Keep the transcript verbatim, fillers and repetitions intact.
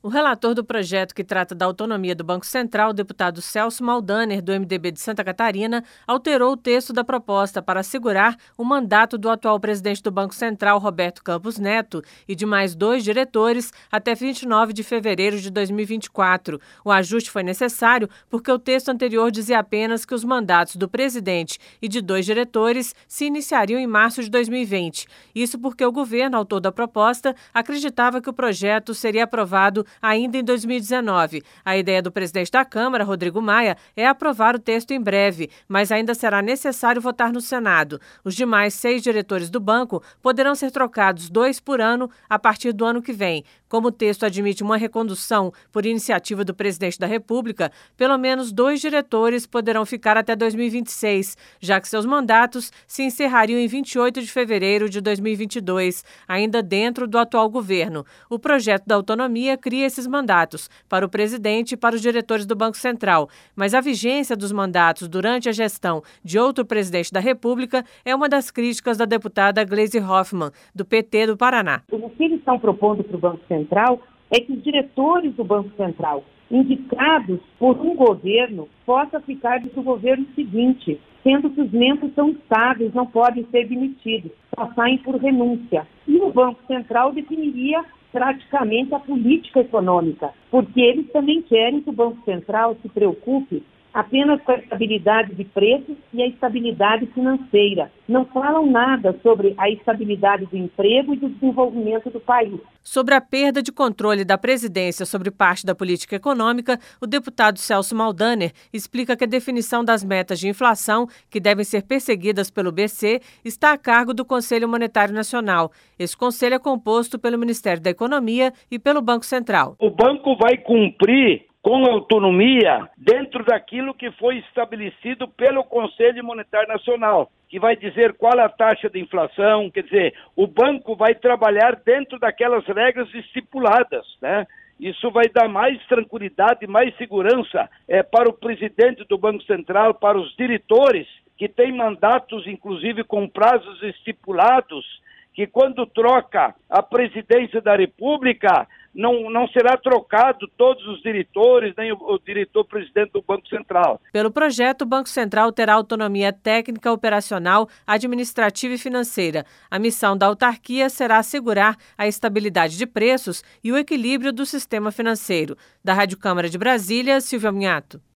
O relator do projeto que trata da autonomia do Banco Central, o deputado Celso Maldaner, do M D B de Santa Catarina, alterou o texto da proposta para assegurar o mandato do atual presidente do Banco Central, Roberto Campos Neto, e de mais dois diretores até vinte e nove de fevereiro de dois mil e vinte e quatro. O ajuste foi necessário porque o texto anterior dizia apenas que os mandatos do presidente e de dois diretores se iniciariam em março de dois mil e vinte. Isso porque o governo, autor da proposta, acreditava que o projeto seria aprovado ainda em dois mil e dezenove. A ideia do presidente da Câmara, Rodrigo Maia, é aprovar o texto em breve, mas ainda será necessário votar no Senado. Os demais seis diretores do banco poderão ser trocados dois por ano a partir do ano que vem. Como o texto admite uma recondução por iniciativa do presidente da República, pelo menos dois diretores poderão ficar até dois mil e vinte e seis, já que seus mandatos se encerrariam em vinte e oito de fevereiro de dois mil e vinte e dois, ainda dentro do atual governo. O projeto da autonomia cria esses mandatos para o presidente e para os diretores do Banco Central, mas a vigência dos mandatos durante a gestão de outro presidente da República é uma das críticas da deputada Gleisi Hoffmann, do P T do Paraná. O que eles estão propondo para o Banco Central é que os diretores do Banco Central, indicados por um governo, possam ficar do governo seguinte, sendo que os membros são estáveis, não podem ser demitidos, só saem por renúncia. E o Banco Central definiria praticamente a política econômica, porque eles também querem que o Banco Central se preocupe apenas com a estabilidade de preços e a estabilidade financeira. Não falam nada sobre a estabilidade do emprego e do desenvolvimento do país. Sobre a perda de controle da presidência sobre parte da política econômica, o deputado Celso Maldaner explica que a definição das metas de inflação, que devem ser perseguidas pelo B C, está a cargo do Conselho Monetário Nacional. Esse conselho é composto pelo Ministério da Economia e pelo Banco Central. O banco vai cumprir com autonomia dentro daquilo que foi estabelecido pelo Conselho Monetário Nacional, que vai dizer qual é a taxa de inflação, quer dizer, o banco vai trabalhar dentro daquelas regras estipuladas, né? Isso vai dar mais tranquilidade, mais segurança é, para o presidente do Banco Central, para os diretores, que têm mandatos, inclusive, com prazos estipulados, que quando troca a presidência da República, não, não será trocado todos os diretores, nem o, o diretor-presidente do Banco Central. Pelo projeto, o Banco Central terá autonomia técnica, operacional, administrativa e financeira. A missão da autarquia será assegurar a estabilidade de preços e o equilíbrio do sistema financeiro. Da Rádio Câmara de Brasília, Silvia Munhato.